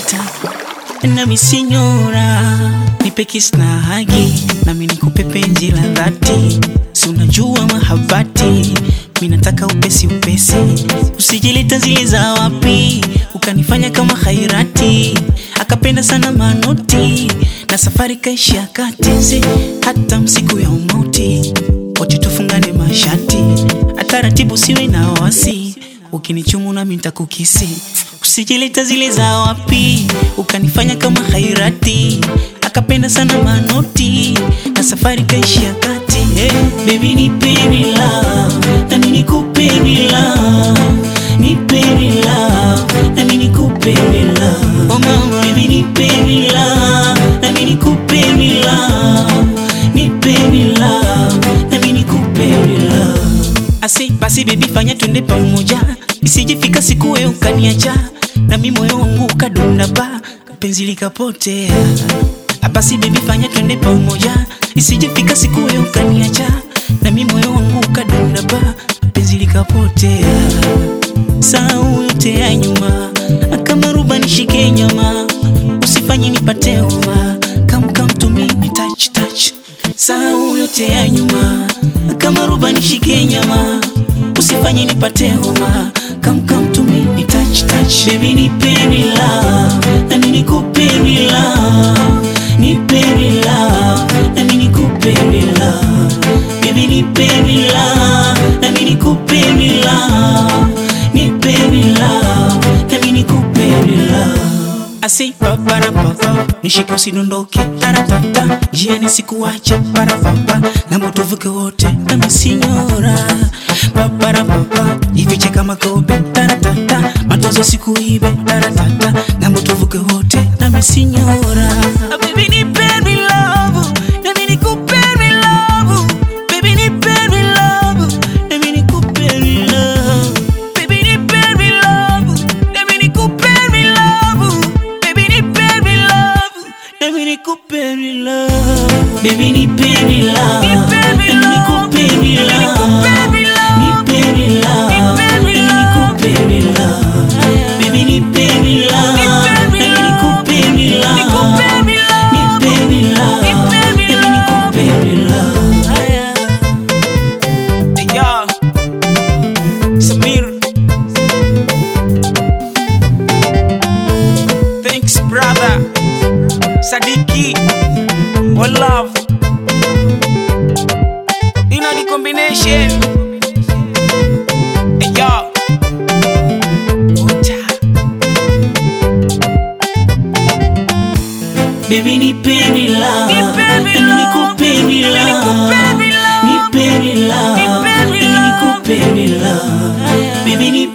señorita, na mi señora, nipe kiss na hagi, nami nikupe penzi la dhati. Si unajua mahabati, mimi nataka upesi upesi, usijileta zile za wapi, ukanifanya kama khairati. Akapenda sana manoti, na safari kaisha kati, hata msiku ya umauti, wote tufungane mashati, ataratibu siwe na wasi, ukinichumu nami nitakukisi. Usijileta zile za wapi, ukanifanya kama khairati. Akapenda sana manoti, na safari kaishia kati. Hey, baby nipe love, na mimi nikupe love. Nipe love, na mimi nikupe love. Oh mama, baby nipe love, na mimi nikupe love. Nipe love, na mimi nikupe love. Asi basi baby fanya twende pamoja, isijifika siku wewe ukaniacha, na mimi moyo wangu ukadunda ba, penzi likapotea. Basi baby fanya twende pamoja, isijifika siku wewe ukaniacha, na mimi moyo wangu ukadunda ba, penzi likapotea. Sahau yote ya nyuma, kama ruba nishike nyama, usifanye nipate homa, come to me touch touch. Sahau yote ya nyuma, kama ruba nishike nyama, usifanye nipate homa, come to me touch touch. Baby nipe love, na mimi nikupe love. Nipe love, na mimi nikupe love. Baby nipe love, na mimi nikupe love. Nipe love, na mimi nikupe love. Asi papara papa, nishike usidondoke taratata, jiani sikuacha para papa, na moto vuke wote na misinyora. Papara papa, ifiche kama kobe taratata, matozo sikuibe taratata, na moto vuke wote na misinyora. Baby nipe love, na mimi nikupe love. Baby nipe love, na mimi nikupe love. Baby nipe love, na mimi nikupe love. Baby nipe love, na mimi nikupe love. Baby nipe love, na mimi nikupe love. Nipe love, na mimi nikupe love. Baby nipe love, na mimi nikupe love. Thanks brother Sadiki, one love, you know the combination. Hey yo, baby nipe love, na mimi nikupe love. Nipe love, na mimi nikupe love. Baby